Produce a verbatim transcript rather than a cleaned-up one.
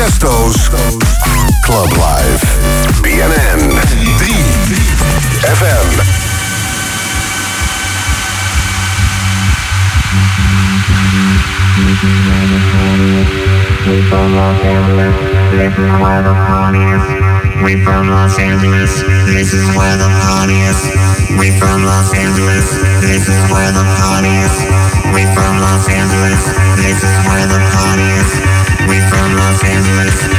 Tiesto's Club Live. B N N drie F M. We from Los Angeles, this is where the party is. We from Los Angeles, this is where the party is. We from Los Angeles, this is where the party is. We from Los Angeles, this is where the party is. We from Los Angeles.